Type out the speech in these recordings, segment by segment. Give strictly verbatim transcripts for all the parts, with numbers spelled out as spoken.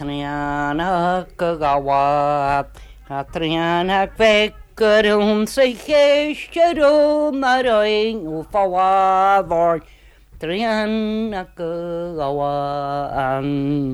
Catriana Kagawa, Catriana Veckerum se Hesherum Maroing Ufawa, Triana Kagawa.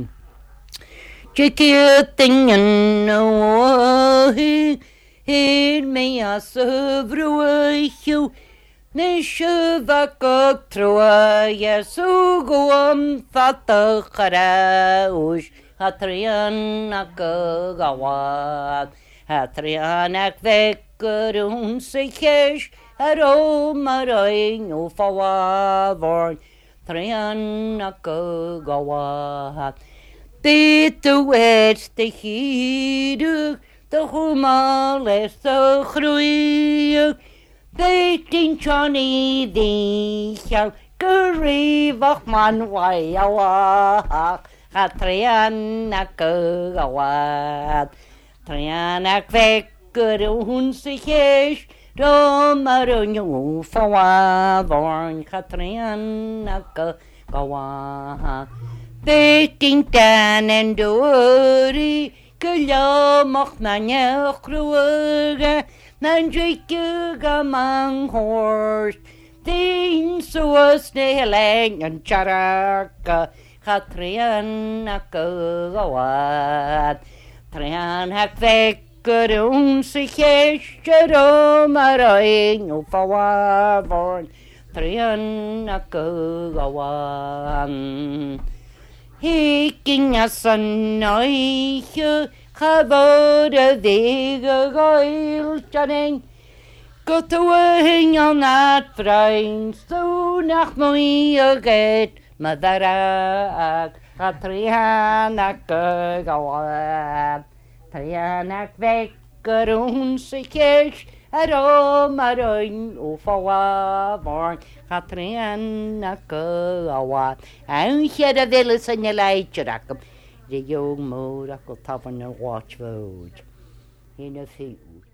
Chikiting and no, he, he may a serve you. Nishuvaka trua yasugum fata kharaush hatriana kagawat hatrianak vekurun sekesh aromaring ufawavorn triana kagawat titu et the hidu the humales the khruy Beiting Johnny the shall gurivach man wayawa Hatriana kagawat Trianak vekurun sekesh Romarunyu fawavorn Hatriana kagawat Beiting Dan and Dory Kulamach manya kruga Nanjike gamang horse, Tin suas nehelang and charaka, Katriana kagawat, Trian hak vekurun sekesh, Romaring ufawavorn, Triana kagawan. Hiking as a noise. Chabod the goil channing, got away on that friend, so nach me a get, Madara, Katriana kagawat, Trianak vekurun sekesh, aromarin ufawavorn, Katriana kagawat, and she had a village in your light, Jerakum. The young mode I could have on the watch road in a field.